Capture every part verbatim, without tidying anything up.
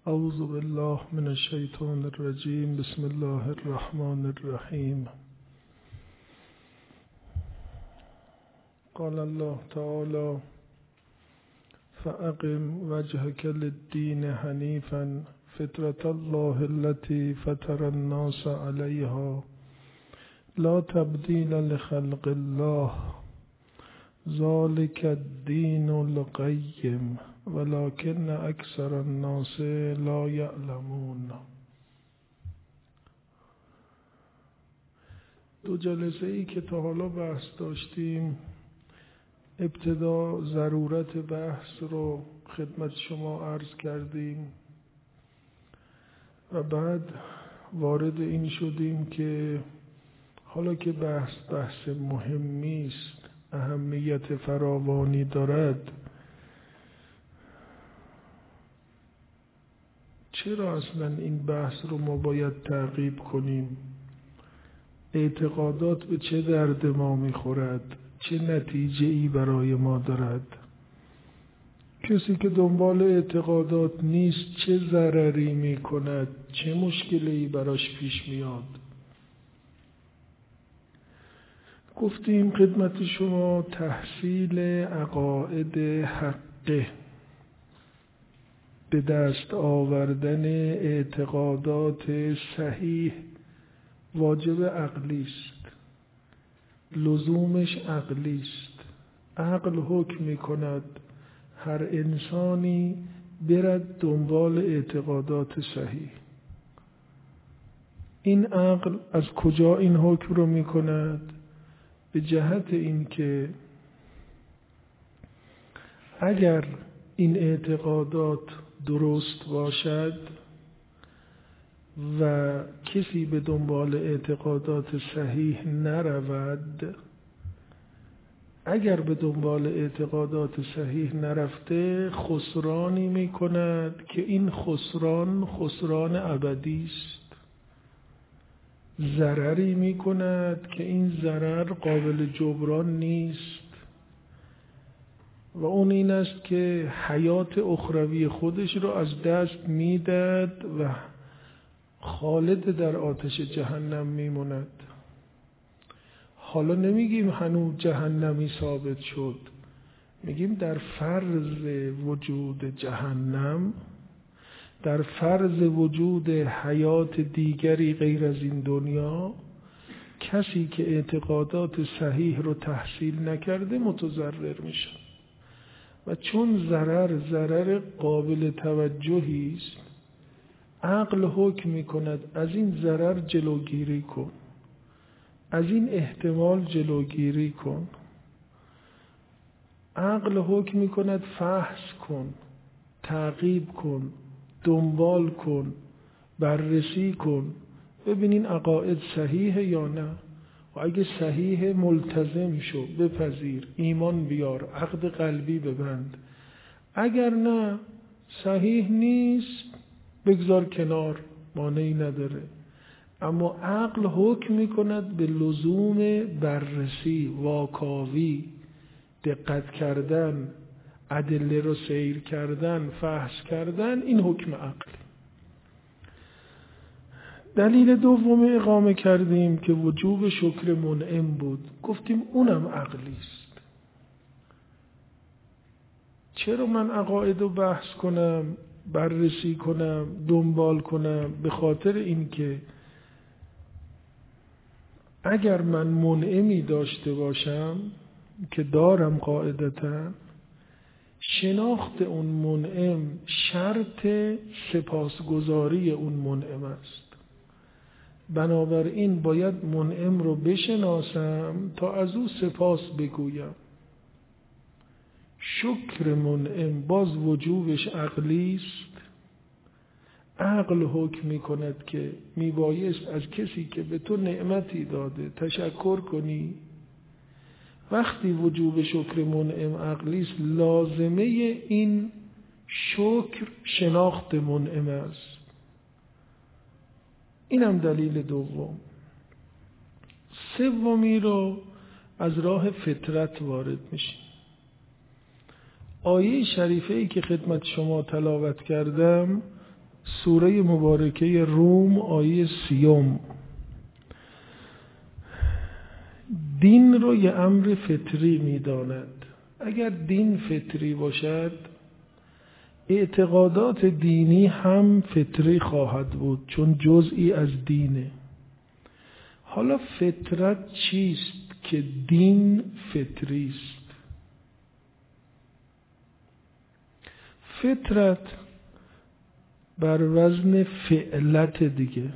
اعوذ بالله من الشیطان الرجیم. بسم الله الرحمن الرحیم. قال الله تعالی فأقم وجهك للدين حنيفا فطرة الله التي فطر الناس عليها لا تبديل لخلق الله ذلك الدين القيم ولكن اکثر الناس لا يعلمون. دو جلسه ای که تا حالا بحث داشتیم، ابتدا ضرورت بحث رو خدمت شما عرض کردیم و بعد وارد این شدیم که حالا که بحث بحث مهمی است، اهمیت فراوانی دارد، چرا اصلا این بحث رو ما باید تعقیب کنیم؟ اعتقادات به چه درد ما میخورد؟ چه نتیجه ای برای ما دارد؟ کسی که دنبال اعتقادات نیست چه ضرری میکند؟ چه مشکلی براش پیش میاد؟ گفتیم خدمت شما تحصیل عقاید حقه، به دست آوردن اعتقادات صحیح واجب عقلی است، لزومش عقلی است. عقل حکم می‌کند هر انسانی برد دنبال اعتقادات صحیح. این عقل از کجا این حکم رو می‌کند؟ به جهت اینکه اگر این اعتقادات درست باشد و کسی به دنبال اعتقادات صحیح نرود، اگر به دنبال اعتقادات صحیح نرفته خسرانی می کند که این خسران خسران ابدی است، ضرری می کند که این ضرر قابل جبران نیست و اون این است که حیات اخروی خودش رو از دست میدهد و خالد در آتش جهنم میموند. حالا نمیگیم هنوز جهنمی ثابت شد، میگیم در فرض وجود جهنم، در فرض وجود حیات دیگری غیر از این دنیا، کسی که اعتقادات صحیح رو تحصیل نکرده متضرر میشه و چون ضرر ضرر قابل توجهی است، عقل حکم میکند از این ضرر جلوگیری کن، از این احتمال جلوگیری کن. عقل حکم میکند فحص کن، تعقیب کن، دنبال کن، بررسی کن، ببینین عقاید صحیحه یا نه، و اگه صحیح ملتزم شو، بپذیر، ایمان بیار، عقد قلبی ببند. اگر نه صحیح نیست بگذار کنار، مانعی نداره. اما عقل حکم میکند به لزوم بررسی، واکاوی، دقت کردن، ادله رو سیر کردن، فحص کردن. این حکم عقلی. دلیل دوم اقامه کردیم که وجوب شکر منعم بود. گفتیم اونم عقلی است. چرا من عقاید رو بحث کنم، بررسی کنم، دنبال کنم؟ به خاطر اینکه اگر من منعمی داشته باشم که دارم قاعدتاً، شناخت اون منعم شرط سپاسگزاری اون منعم است. بنابراین باید منعم رو بشناسم تا از او سپاس بگویم. شکر منعم باز وجوبش عقلی است. عقل حکم می کند که می بایست از کسی که به تو نعمتی داده تشکر کنی. وقتی وجوب شکر منعم عقلی است، لازمه این شکر شناخت منعم است. اینم دلیل دوم. سومی رو از راه فطرت وارد میشیم. آیه شریفه ای که خدمت شما تلاوت کردم سوره مبارکه روم آیه سیوم. دین رو یه امر فطری میداند. اگر دین فطری باشد اعتقادات دینی هم فطری خواهد بود، چون جزئی از دینه. حالا فطرت چیست که دین فطری است؟ فطرت بر وزن فعلت دیگه.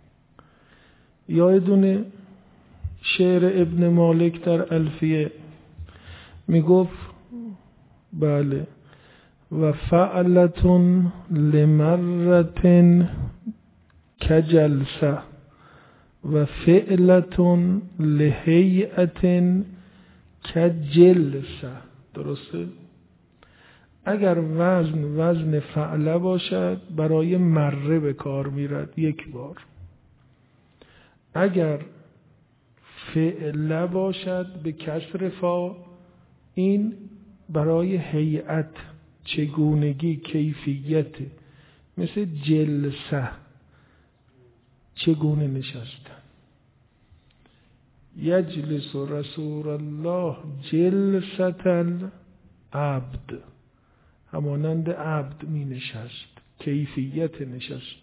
یادونه شعر ابن مالک در الفیه میگفت بله و فعلتون لمرتن کجلسه و فعلتون لهیئتن کجلسه. درسته؟ اگر وزن وزن فعله باشد برای مره به کار میرد یک بار. اگر فعله باشد به کسر فا، این برای هیئت، چگونگی، کیفیت، مثل جلسه، چگونه نشستن. یجلس رسول الله جلسة العبد، همانند عبد می نشست، کیفیت نشست.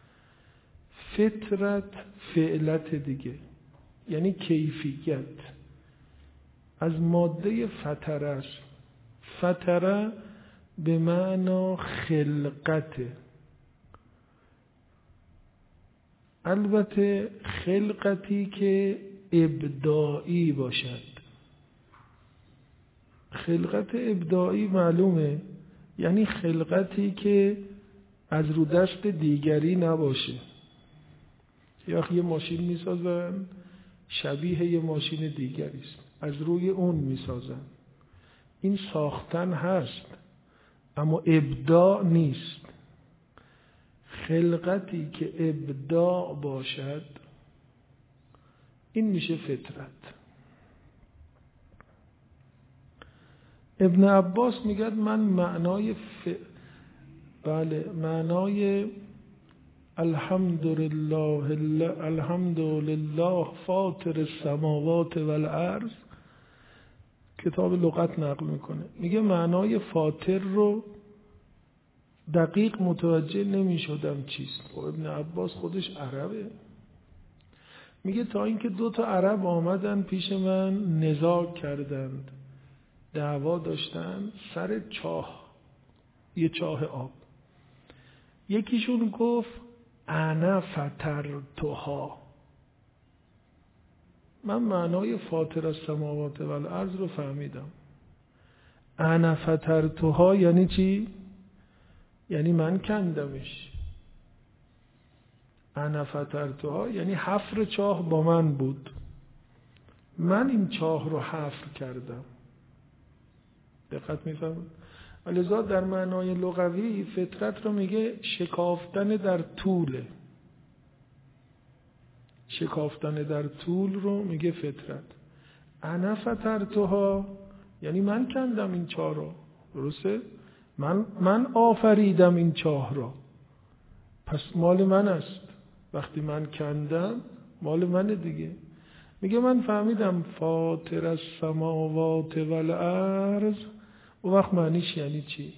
فطرت فعلت دیگه، یعنی کیفیت، از ماده فطره است. فطره به معنی خلقته. البته خلقتی که ابداعی باشد. خلقت ابداعی معلومه، یعنی خلقتی که از رو دست دیگری نباشه. یا یه ماشین میسازن شبیه یه ماشین دیگری است، از روی اون میسازن. این ساختن هست اما ابداع نیست. خلقتی که ابداع باشد این میشه فطرت. ابن عباس میگه من معنای ف... بله معنای الحمدلله الحمدلله فاطر السماوات والارض، کتاب لغت نقل میکنه، میگه معنای فاطر رو دقیق متوجه نمیشدم چیست. و ابن عباس خودش عربه. میگه تا اینکه دو تا عرب آمدن پیش من نزاع کردند، دعوا داشتن سر چاه، یه چاه آب. یکیشون گفت انا فطرتها. من معنای فاطر السماوات والارض رو فهمیدم. انا فطرتها یعنی چی؟ یعنی من کندمش. انا فطرتها یعنی حفر چاه با من بود، من این چاه رو حفر کردم. دقت می‌فرمایید؟ ولذا در معنای لغوی فطرت رو میگه شکافتن در طوله. شکافتن در طول رو میگه فطرت. انا فطرتها یعنی من کندم این چاه رو. درسته؟ من من آفریدم این چاه رو، پس مال من است. وقتی من کندم مال منه دیگه. میگه من فهمیدم فاطر السماوات والارض. و وقت معنیش یعنی چی؟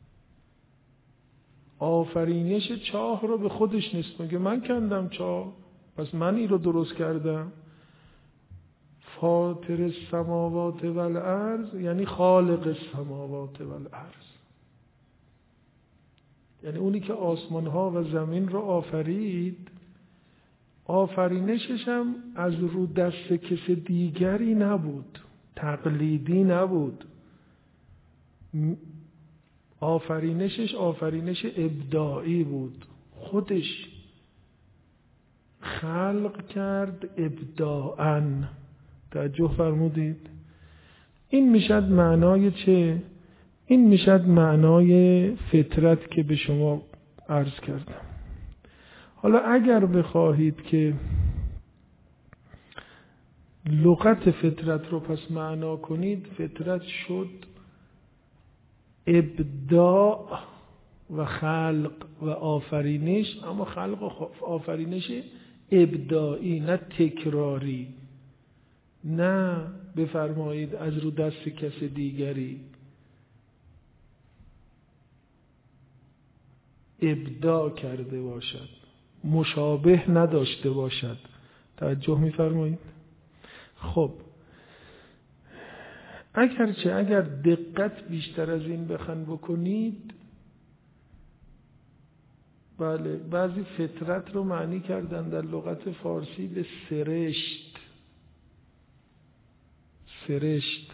آفرینش چاه رو به خودش نسبت میگه من کندم چاه، پس من این رو درست کردم. فاطر السماوات والارض یعنی خالق السماوات والارض، یعنی اونی که آسمان ها و زمین رو آفرید. آفرینشش هم از رو دست کس دیگری نبود، تقلیدی نبود. آفرینشش آفرینش ابداعی بود، خودش خلق کرد ابداعاً. توجه فرمودید؟ این میشد معنای چه؟ این میشد معنای فطرت که به شما عرض کردم. حالا اگر بخواهید که لغت فطرت رو پس معنا کنید، فطرت شد ابداع و خلق و آفرینش، اما خلق و آفرینش ابداعی نه تکراری، نه بفرمایید از رو دست کس دیگری، ابداع کرده باشد، مشابه نداشته باشد. توجه می‌فرمایید؟ خب اگرچه اگر دقت بیشتر از این بخواید بکنید، بله بعضی فطرت رو معنی کردن در لغت فارسی به سرشت. سرشت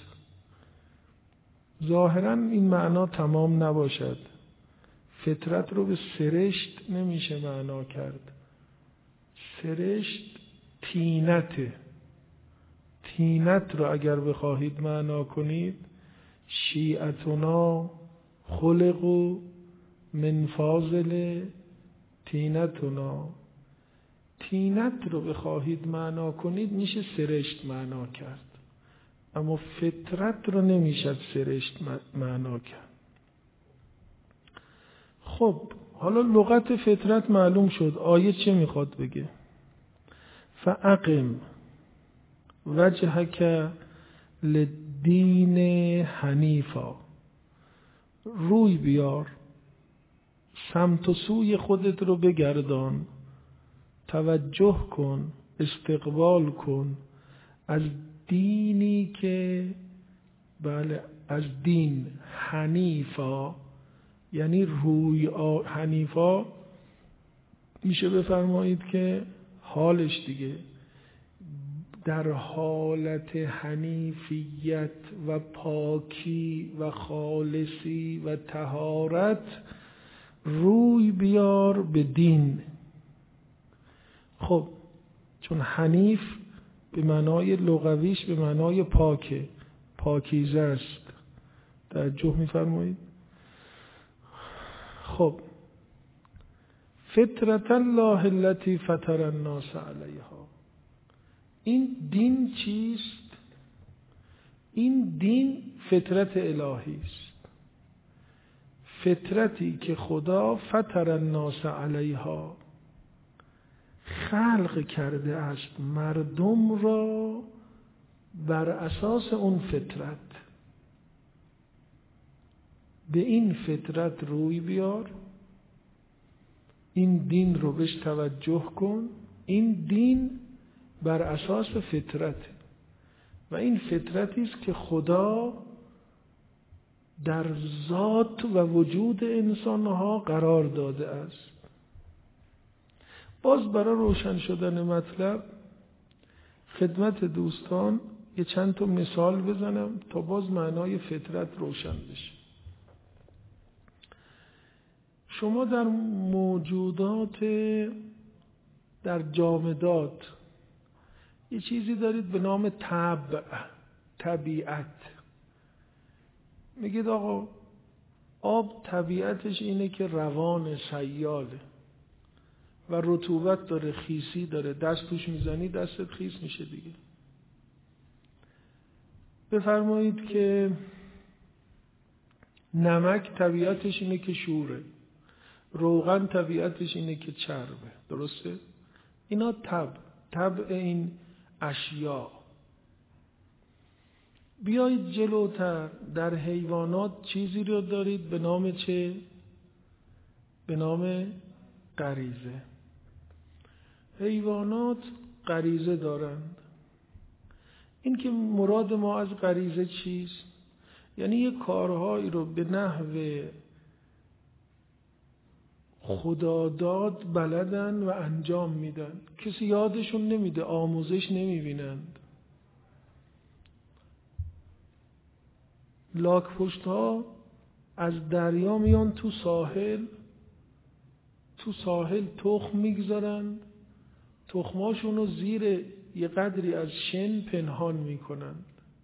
ظاهراً این معنا تمام نباشد. فطرت رو به سرشت نمیشه معنا کرد. سرشت طینته. طینت رو اگر بخواهید معنا کنید، شیعتنا خلقوا من فاضل طینتنا. طینت رو بخواهید معنا کنید میشه سرشت معنا کرد، اما فطرت رو نمیشه سرشت معنا کرد. خب حالا لغت فطرت معلوم شد. آیه چه میخواد بگه؟ فاقم وجهک للدین حنیفا، روی بیار، سمت و سوی خودت رو بگردان، توجه کن، استقبال کن از دینی که بله از دین حنیفا، یعنی روی آ... حنیفا میشه بفرمایید که حالش دیگه در حالت حنیفیت و پاکی و خالصی و طهارت روی بیار به دین. خب چون حنیف به معنای لغویش به معنای پاکه، پاکیزه است. توجه می‌فرمایید؟ خب فطرت الله التي فطر الناس علیها، این دین چیست؟ این دین فطرت الهی است، فطرتی که خدا فطر الناس علیها خلق کرده است مردم را بر اساس اون فطرت. به این فطرت روی بیار، این دین رو بهش توجه کن. این دین بر اساس فطرت و این فطرتی است که خدا در ذات و وجود انسانها قرار داده است. باز برای روشن شدن مطلب خدمت دوستان یه چند تا مثال بزنم تا باز معنای فطرت روشن بشه. شما در موجودات در جامدات یه چیزی دارید به نام طبع، طبیعت. میگید آقا آب طبیعتش اینه که روان، سیاله و رطوبت داره، خیسی داره، دست توش میزنی دستت خیس میشه دیگه. بفرمایید که نمک طبیعتش اینه که شوره، روغن طبیعتش اینه که چربه، درسته؟ اینا طبع، طبع این اشیا. بیایید جلوتر در حیوانات چیزی رو دارید به نام چه؟ به نام غریزه. حیوانات غریزه دارند. این که مراد ما از غریزه چیست؟ یعنی یه کارهایی رو به نحو خداداد بلدن و انجام میدن، کسی یادشون نمیده، آموزش نمیبینند. لاک‌پشت ها از دریا میان تو ساحل، تو ساحل تخم میگذارن، تخماشون رو زیر یه قدری از شن پنهان میکنن،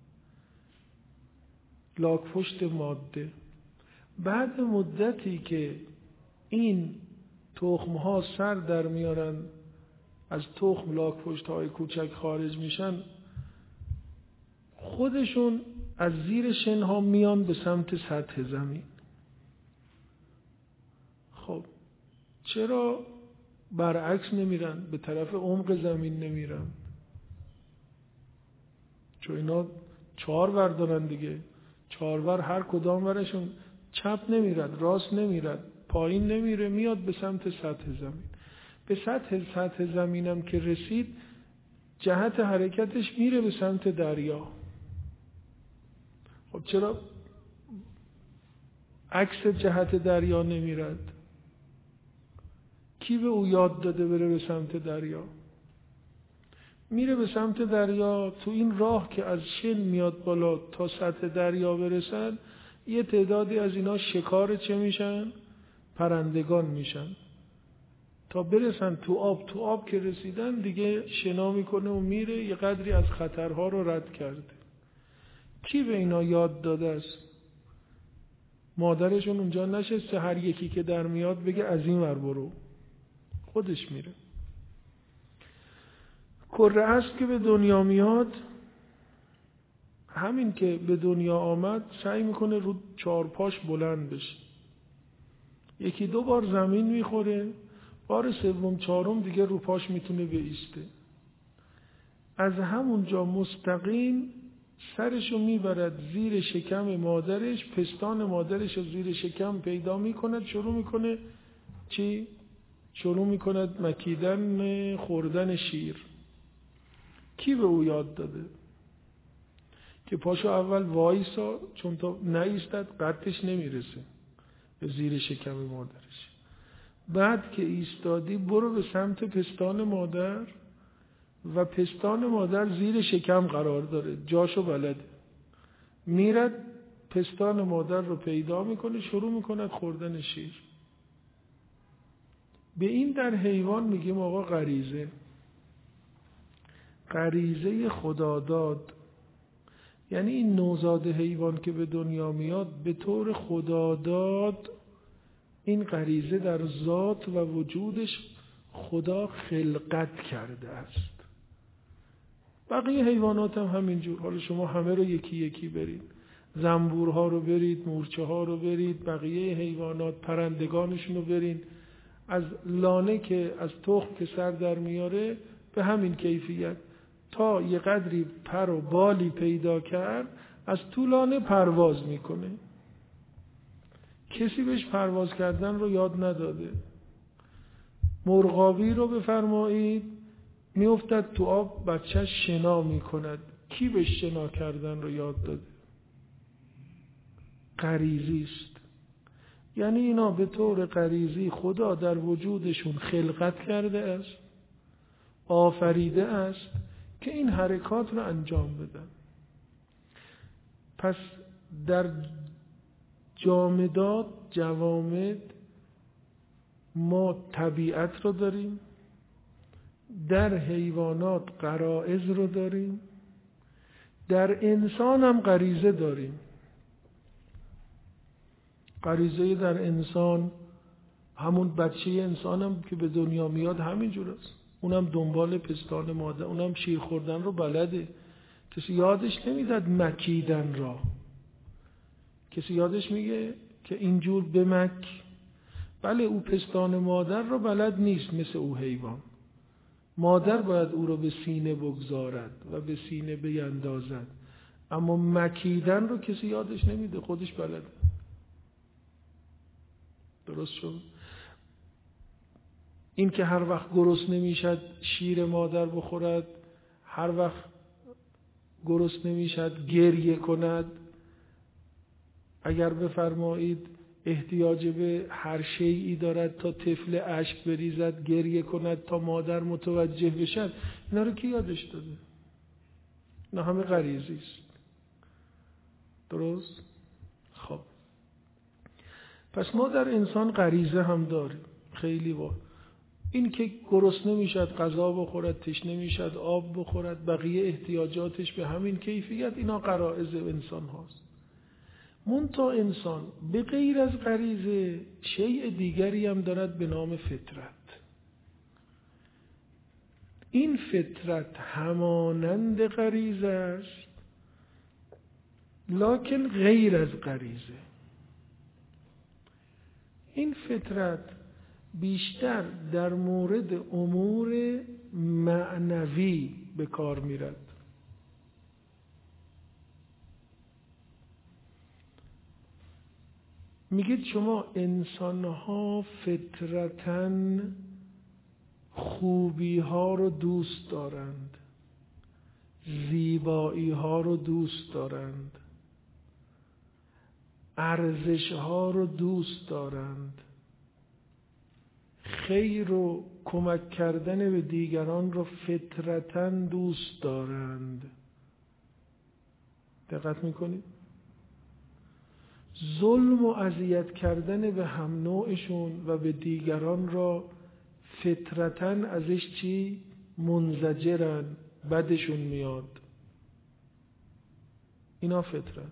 لاک‌پشت ماده. بعد مدتی که این تخم ها سر در میارن، از تخم لاک‌پشت های کوچک خارج میشن، خودشون از زیر شن ها میان به سمت سطح زمین. چرا برعکس نمیرن، به طرف عمق زمین نمیرن؟ چون اینا چهار ور دارن دیگه، چهار ور هر کدام ورشون چپ نمیرد، راست نمیرد، پایین نمیره، میاد به سمت سطح زمین. به سطح سطح زمینم که رسید، جهت حرکتش میره به سمت دریا. خب چرا عکس جهت دریا نمیرد؟ کی به او یاد داده بره به سمت دریا؟ میره به سمت دریا. تو این راه که از شن میاد بالا تا سطح دریا برسن، یه تعدادی از اینا شکار چه میشن؟ پرندگان میشن. تا برسن تو آب، تو آب که رسیدن دیگه شنا میکنه و میره، یه قدری از خطرها رو رد کرده. کی به اینا یاد داده است؟ مادرشون اونجا نشسته هر یکی که در میاد بگه از این ور برو، خودش میره. کره است که به دنیا میاد، همین که به دنیا آمد سعی میکنه رو چهار پاش بلند بشه. یکی دو بار زمین میخوره، بار سوم چهارم دیگه رو پاش میتونه بایسته. از همونجا مستقیم سرشو میبرد زیر شکم مادرش، پستان مادرش رو زیر شکم پیدا میکند، شروع میکنه چی؟ شروع میکند مکیدن، خوردن شیر. کی به او یاد داده؟ که پاشو اول وایسا، چون تا نایستد قدش نمیرسه به زیر شکم مادرش. بعد که ایستادی برو به سمت پستان مادر، و پستان مادر زیر شکم قرار داره، جاشو بلده. میرد پستان مادر رو پیدا میکنه، شروع میکند خوردن شیر. به این در حیوان میگیم آقا غریزه. غریزه خداداد. یعنی این نوزاد حیوان که به دنیا میاد به طور خداداد، این غریزه در ذات و وجودش خدا خلقت کرده است. بقیه حیوانات هم همینجور. حالا شما همه رو یکی یکی برید، زنبورها رو برید، مورچه ها رو برید، بقیه حیوانات، پرندگانشون رو برید، از لانه که از تخم که سر در میاره به همین کیفیت، تا یه قدری پر و بالی پیدا کرد از تو لانه پرواز میکنه. کسی بهش پرواز کردن رو یاد نداده. مرغابی رو بفرمایید، میافتد تو آب، بچه‌ش شنا میکند. کی بهش شنا کردن رو یاد داده؟ غریزی است. یعنی اینا به طور غریزی خدا در وجودشون خلقت کرده است، آفریده است که این حرکات رو انجام بدن. پس در جامدات، جوامد ما طبیعت رو داریم، در حیوانات غرایز رو داریم، در انسان هم غریزه داریم. غریزه در انسان، همون بچه انسان هم که به دنیا میاد همینجور است. اونم دنبال پستان مادر، اونم شیر خوردن رو بلده. کسی یادش نمیداد مکیدن را. کسی یادش میگه که اینجور بمک. بله، او پستان مادر رو بلد نیست مثل او حیوان. مادر باید او رو به سینه بگذارد و به سینه بیندازد، اما مکیدن رو کسی یادش نمیده، خودش بلده. درست شد؟ این که هر وقت گرسنه میشد شیر مادر بخورد، هر وقت گرسنه میشد گریه کند، اگر بفرمایید احتیاج به هر شیئی دارد تا طفل اشک بریزد، گریه کند تا مادر متوجه بشد، اینا رو کی یادش داده؟ اینا همه غریزی است. درست؟ خب پس ما در انسان غریزه هم داریم. خیلی با این که گرسنه میشد غذا بخورد، تشنه میشد آب بخورد، بقیه احتیاجاتش به همین کیفیت، اینا غرایز انسان هاست. منتها انسان به غیر از غریزه شیء دیگری هم دارد به نام فطرت. این فطرت همانند غریزه است لکن غیر از غریزه. این فطرت بیشتر در مورد امور معنوی به کار میرد. میگید شما انسان‌ها فطرتاً خوبی‌ها رو دوست دارند، زیبایی‌ها رو دوست دارند، ارزش‌ها رو دوست دارند، خیر و کمک کردن به دیگران رو فطرتاً دوست دارند. دقت میکنید؟ ظلم و اذیت کردن به هم نوعشون و به دیگران را فطرتاً ازش چی؟ منزجرن، بدشون میاد. اینا فطرت.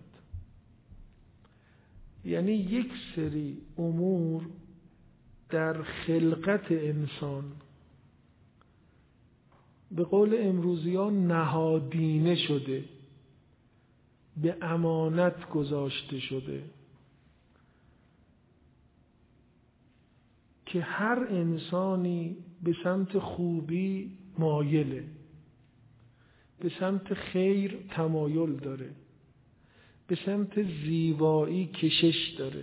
یعنی یک سری امور در خلقت انسان به قول امروزیان نهادینه شده، به امانت گذاشته شده که هر انسانی به سمت خوبی مایله، به سمت خیر تمایل داره، به سمت زیبایی کشش داره.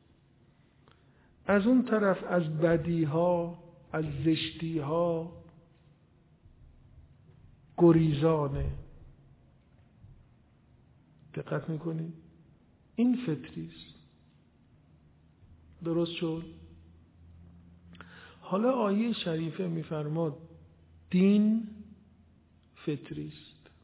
از اون طرف از بدیها، از زشتیها گریزانه. دقت میکنید؟ این فطریست. درست شد؟ حالا آیه شریفه میفرماد دین فطریست.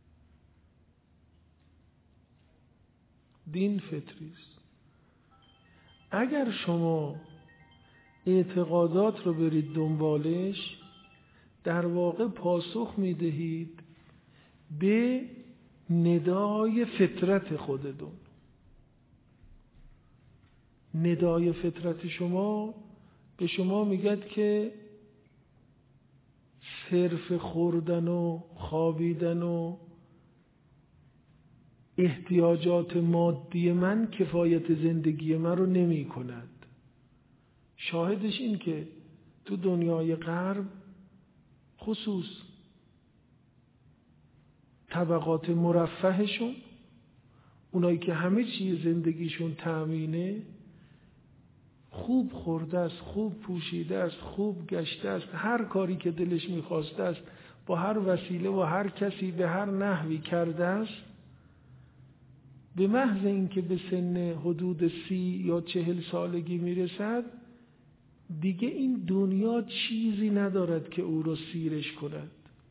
دین فطریست. اگر شما اعتقادات رو برید دنبالش، در واقع پاسخ میدهید به ندای فطرت خودتون. ندای فطرت شما به شما میگد که صرف خوردن و خوابیدن و احتیاجات مادی من کفایت زندگی من رو نمی کند. شاهدش این که تو دنیای غرب خصوص طبقات مرفهشون، اونایی که همه چیز زندگیشون تأمینه، خوب خورده است، خوب پوشیده است، خوب گشته است، هر کاری که دلش میخواسته است با هر وسیله و هر کسی به هر نحوی کرده است. به محض اینکه به سن حدود سی یا چهل سالگی میرسد، دیگه این دنیا چیزی ندارد که او رو سیرش کند.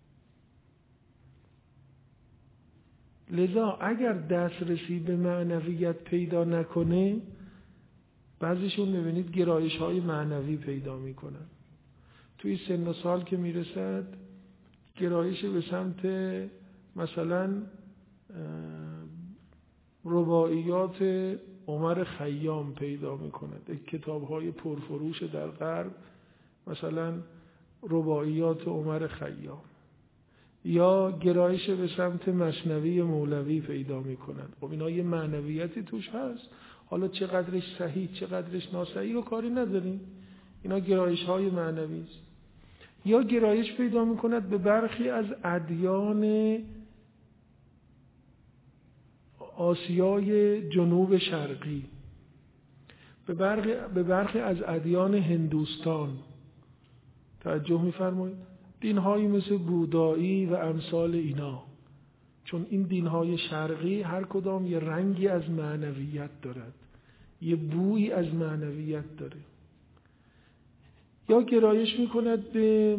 لذا اگر دسترسی به معنویت پیدا نکنه، بعضیشون میبینید گرایش های معنوی پیدا میکنن. توی سن و سال که میرسد گرایش به سمت مثلا رباعیات عمر خیام پیدا میکند. کتاب های پرفروش در غرب مثلا رباعیات عمر خیام، یا گرایش به سمت مثنوی مولوی پیدا میکنن. خب اینا یه معنویتی توش هست، حالا چقدرش صحیح چقدرش ناصحیح رو کاری نداریم، اینا گرایش های معنوی است. یا گرایش پیدا میکند به برخی از ادیان آسیای جنوب شرقی، به برخی, به برخی از ادیان هندوستان. توجه میفرمایید؟ دینهایی مثل بودایی و امثال اینا، چون این دینهای شرقی هر کدام یه رنگی از معنویت دارد، یه بویی از معنویت داره. یا گرایش میکند به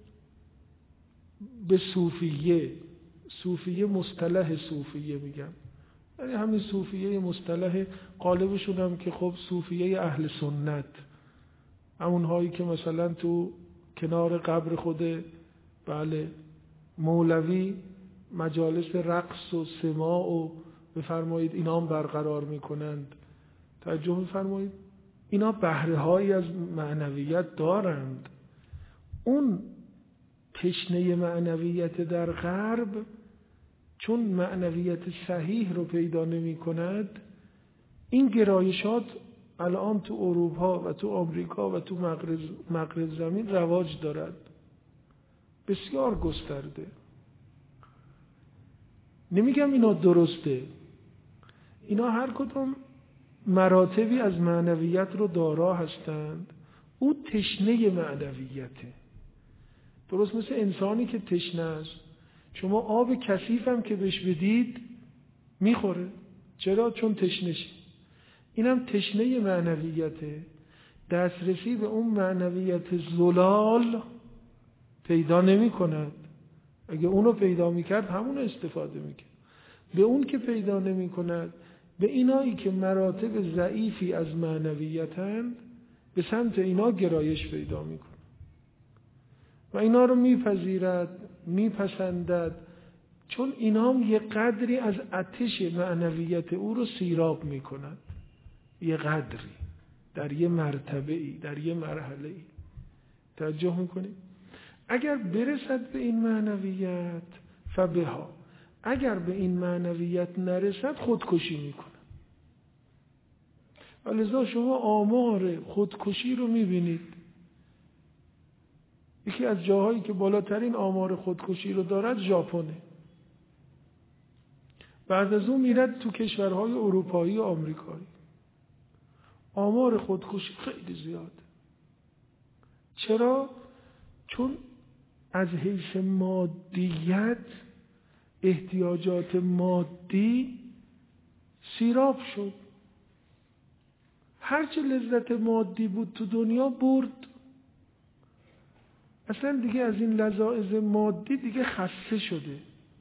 به صوفیه. صوفیه مصطلح صوفیه میگم، یعنی همین صوفیه مصطلح قالبشون هم که خب صوفیه اهل سنت، همونهایی که مثلا تو کنار قبر خود بله مولوی مجالس رقص و سماع و بفرمایید اینا هم برقرار میکنند. توجه میفرمایید؟ اینا بهره هایی از معنویت دارند. اون تشنه معنویت در غرب چون معنویت صحیح رو پیدا نمی کند، این گرایشات الان تو اروپا و تو آمریکا و تو مغرب مغرب زمین رواج دارد، بسیار گسترده. نمیگم اینا درسته، اینا هر کدوم مراتبی از معنویت رو دارا هستند. او تشنه معنویته، درست مثل انسانی که تشنه است. شما آب کثیف هم که بهش بدید میخوره. چرا؟ چون تشنه شه. اینم تشنه معنویته، دسترسی به اون معنویت زلال پیدا نمی کند. اگه اونو پیدا میکرد همونو استفاده میکرد. به اون که پیدا نمی کند، به اینایی که مراتب ضعیفی از معنویتند به سمت اینا گرایش پیدا میکنه و اینا رو میپذیرد، میپسندد، چون اینا هم یه قدری از آتش معنویت او رو سیراب میکنند، یه قدری، در یه مرتبه ای، در یه مرحله ای. توجه میکنید؟ اگر برسد به این معنویت فبها، اگر به این معنویت نرسد خودکشی میکنه. ولذا شما آمار خودکشی رو میبینید. یکی از جاهایی که بالاترین آمار خودکشی رو دارد ژاپنه. بعد از اون میرد تو کشورهای اروپایی و آمریکایی. آمار خودکشی خیلی زیاده. چرا؟ چون از حیث مادیت، احتیاجات مادی سیراب شد. هرچه لذت مادی بود تو دنیا برد. اصلا دیگه از این لذاذ مادی دیگه خسته شده.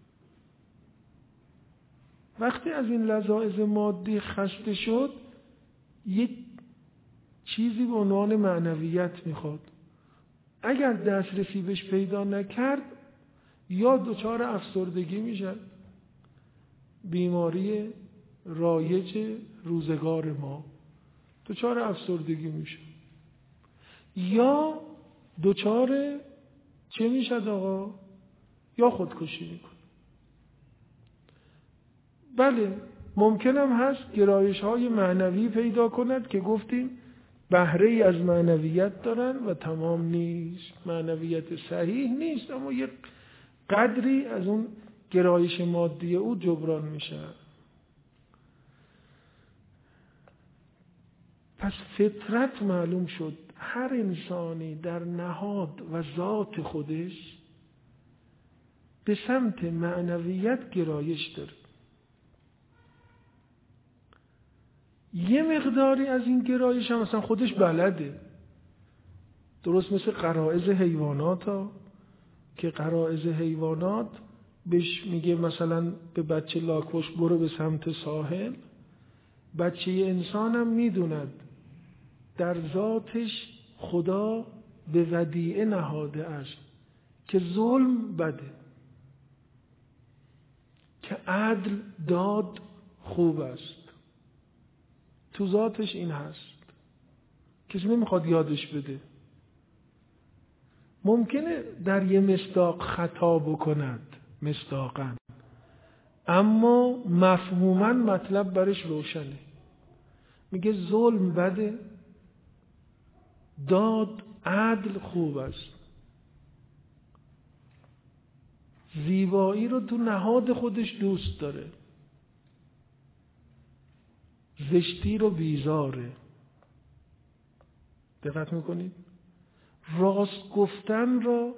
وقتی از این لذاذ مادی خسته شد، یک چیزی به عنوان معنویت میخواد. اگر دسترسی بهش پیدا نکرد، یا دچار افسردگی میشه، بیماری رایج روزگار ما، دچار افسردگی میشه، یا دچار چه میشه آقا؟ یا خودکشی میکنه. بله ممکنم هست گرایش های معنوی پیدا کند که گفتیم بهره ای از معنویت دارن و تمام نیست، معنویت صحیح نیست، اما یک قدری از اون گرایش مادی او جبران میشه. پس فطرت معلوم شد هر انسانی در نهاد و ذات خودش به سمت معنویت گرایش داره. یه مقداری از این گرایش هم مثلا خودش بلده، درست مثل غرایز حیوانات ها که غرایز حیوانات بهش میگه مثلا به بچه لاک‌پشت برو به سمت ساحل، بچه انسان هم میدوند در ذاتش خدا به ودیعه نهاده است که ظلم بده، که عدل داد خوب است. تو ذاتش این هست، کسی نمیخواد یادش بده. ممکنه در یه مصداق خطا بکند مصداقاً، اما مفهوماً مطلب برش روشنه. میگه ظلم بده، داد عدل خوب است. زیبایی رو تو نهاد خودش دوست داره، زشتی رو بیزاره. دقت میکنید؟ راست گفتن را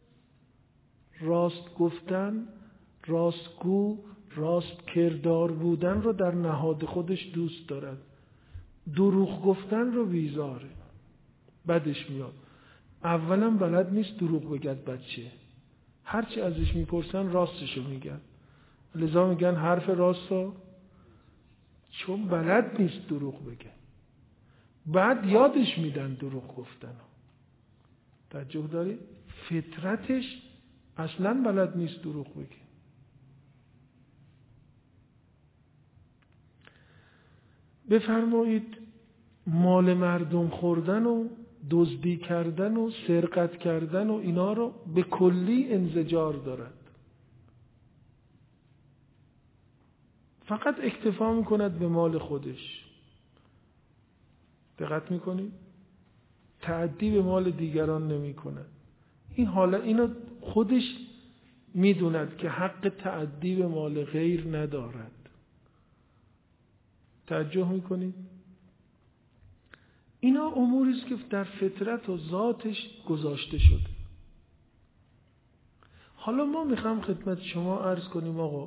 راست گفتن راستگو، راست کردار بودن رو در نهاد خودش دوست دارد. دروغ گفتن رو بیزاره، بدش میاد. اولا بلد نیست دروغ بگد بچه، هرچی ازش میپرسن راستشو میگن. لذا میگن حرف راستو، چون بلد نیست دروغ بگه. بعد یادش میدن دروغ گفتن. توجه داری؟ فطرتش اصلا بلد نیست دروغ بگه. بفرمایید مال مردم خوردن و دزدی کردن و سرقت کردن و اینا رو به کلی انزجار دارد. فقط اکتفا میکند به مال خودش. دقت میکنید؟ تعدی به مال دیگران نمیکنه. این حالا اینو خودش میدوند که حق تعدی به مال غیر ندارد. توجه میکنید؟ اینا اموری است که در فطرت و ذاتش گذاشته شده. حالا ما میخوام خدمت شما عرض کنیم آقا،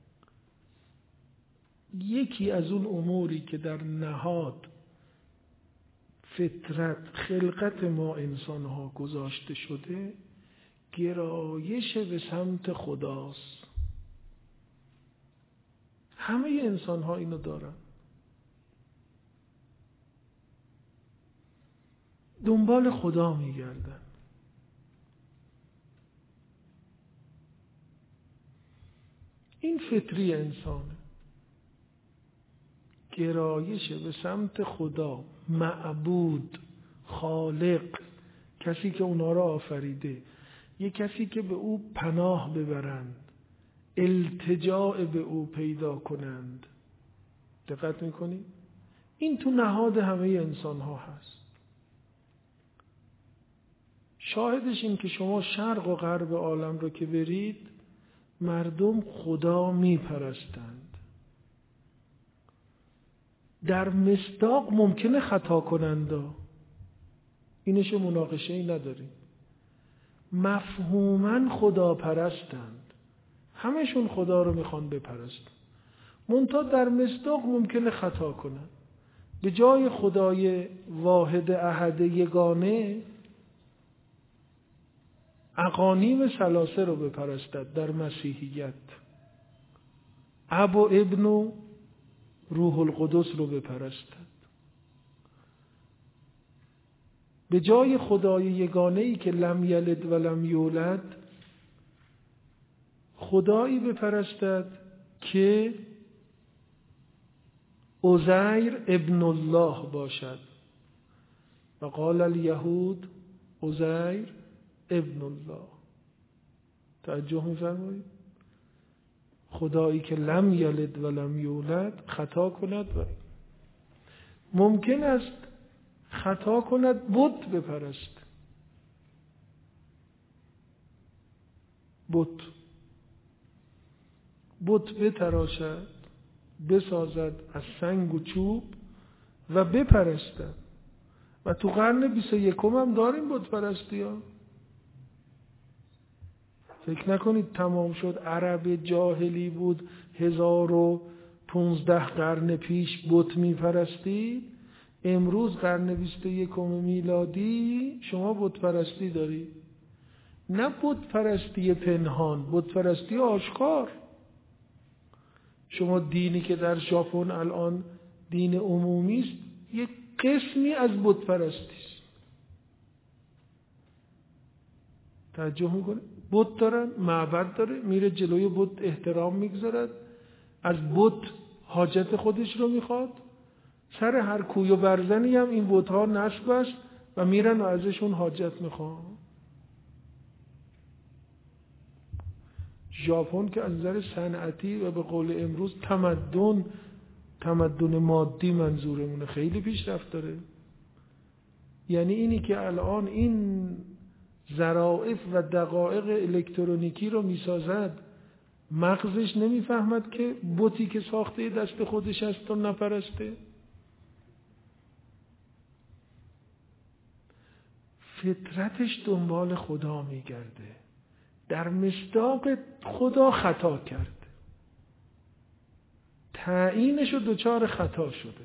یکی از اون اموری که در نهاد فطرت خلقت ما انسان ها گذاشته شده گرایش به سمت خداست. همه انسان ها اینو دارن، دنبال خدا میگردن. این فطری انسانه، گرایش به سمت خدا، معبود، خالق، کسی که اونا را آفریده، یه کسی که به او پناه ببرند، التجاء به او پیدا کنند. دقت میکنید؟ این تو نهاد همه انسان ها هست. شاهدش این که شما شرق و غرب عالم رو که برید، مردم خدا میپرستند. در مصداق ممکنه خطا کنند، اینش مناقشه ای نداریم. مفهوماً خدا پرستند، همشون خدا رو میخوان بپرستند، منتها در مصداق ممکنه خطا کنند. به جای خدای واحد احد یگانه اقانیم ثلاثه رو بپرستد. در مسیحیت اب و ابن و روح القدس رو بپرستد. به جای خدای یگانه‌ای که لم یلد و لم یولد، خدایی بپرستد که عزیر ابن الله باشد. و قال الیهود عزیر ابن الله. توجه می‌فرمایید؟ خدایی که لم یلد و لم یولد خطا کند و ممکن است خطا کند بت بپرست. بت بت بتراشد، بسازد از سنگ و چوب و بپرستد. و تو قرن بیست و یکم هم داریم بت پرستی ها. فکر نکنید تمام شد. عرب جاهلی بود هزار و پونزده قرن پیش بت می پرستی. امروز قرن بیست و یکم میلادی شما بت پرستی داری. نه بت پرستی پنهان، بت پرستی آشکار. شما دینی که در ژاپن الان دین عمومی است، یک قسمی از بت پرستی است. توجه میکنه؟ بت دارن، معبد داره، میره جلوی بت احترام میگذارد، از بت حاجت خودش رو میخواد. سر هر کوی و برزنی هم این بت ها نصب است و میرن و ازشون حاجت میخوان. ژاپن که از نظر صنعتی و به قول امروز تمدن تمدن مادی منظورمونه، خیلی پیشرفت داره. یعنی اینی که الان این ظرافت و دقایق الکترونیکی رو میسازد، مغزش نمیفهمد که بتی که ساخته دست خودش است و نپرسته. فطرتش دنبال خدا میگرده. در مصداق خدا خطا کرد، تعیینش و دچار خطا شده.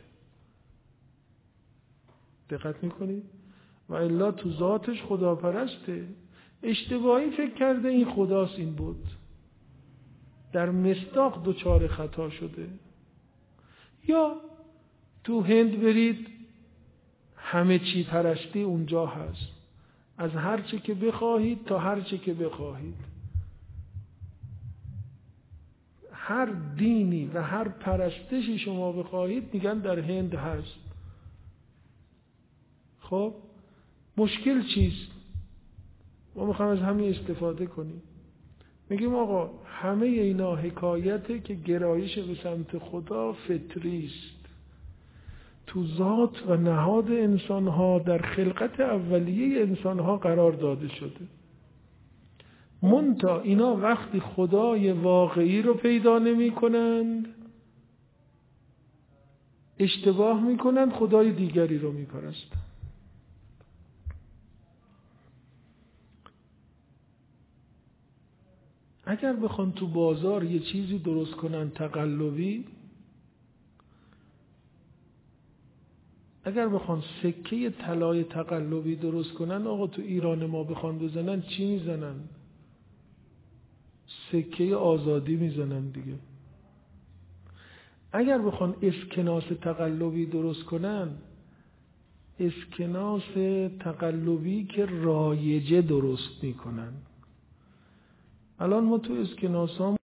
دقت میکنید؟ و الا تو ذاتش خدا پرسته. اشتباهی فکر کرده این خداست، این بود در مصداق دچار خطا شده. یا تو هند برید، همه چی پرستی اونجا هست، از هر چه که بخواهید تا هر چه که بخواهید. هر دینی و هر پرستشی شما بخواهید میگن در هند هست. خب مشکل چیست؟ ما میخوایم از همین استفاده کنیم. میگیم آقا همه اینا حکایته که گرایش به سمت خدا فطری است. تو ذات و نهاد انسان ها در خلقت اولیه انسان ها قرار داده شده. منتها اینا وقتی خدای واقعی رو پیدا نمی کنند اشتباه می کنند، خدای دیگری رو می پرستند. اگر بخوان تو بازار یه چیزی درست کنن تقلبی، اگر بخوان سکه طلای تقلبی درست کنن، آقا تو ایران ما بخوان بزنن چی میزنن؟ سکه آزادی میزنن دیگه. اگر بخوان اسکناس تقلبی درست کنن، اسکناس تقلبی که رایجه درست میکنن. الان ما تو اسکناس ها